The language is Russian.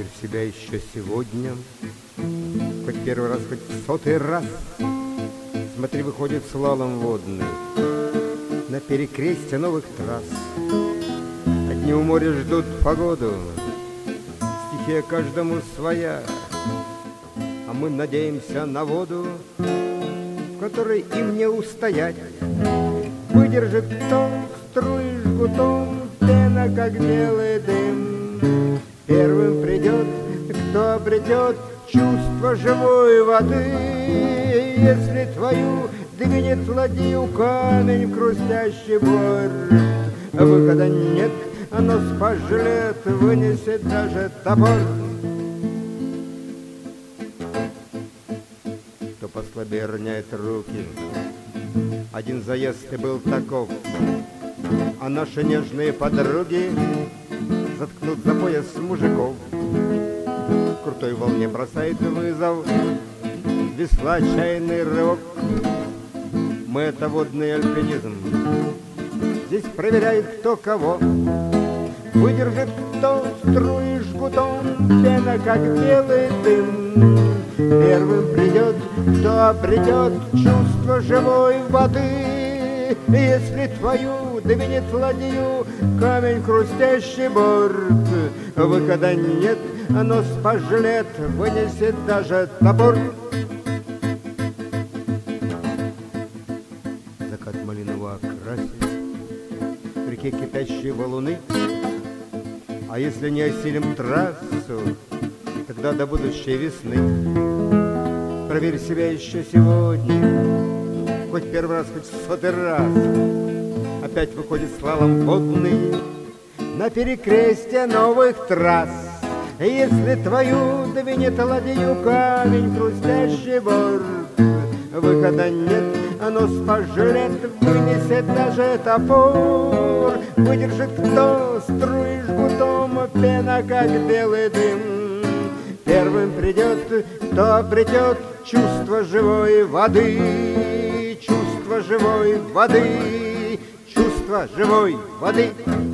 Проверь себя еще сегодня, хоть первый раз, хоть в сотый раз. Смотри, выходит слалом водный на перекрестье новых трасс. Одни у моря ждут погоду, стихия каждому своя, а мы надеемся на воду, в которой им не устоять. Выдержит кто струи жгутом, пена, как белый дым. Первым придет, кто обретет чувство живой воды. Если твою двинет ладью камень в хрустящий борт, выхода нет, оно спожлет, вынесет даже топор. Кто послабее роняет руки, один заезд и был таков, а наши нежные подруги заткнут за пояс мужиков. В крутой волне бросает вызов весла отчаянный рывок. Мы — это водный альпинизм, здесь проверяет кто кого. Выдержит кто струи жгутом, пена, как белый дым. Первым придет, кто обретет чувство живой воды. Если твою двинет ладью камень хрустящий борт, выхода нет, оно спожлет, вынесет даже топор. Закат малиново окрасит в реке кипящие валуны. А если не осилим трассу, тогда до будущей весны. Проверь себя еще сегодня, хоть первый раз, хоть в сотый раз. Опять выходит слалом водный на перекрестье новых трасс. Если твою двинет ладью камень хрустящий борт, выхода нет, оно спожрет, вынесет даже топор. Выдержит кто струи жгутом, пена, как белый дым. Первым придет, кто обретет чувство живой воды. Чувство живой воды, чувство живой воды.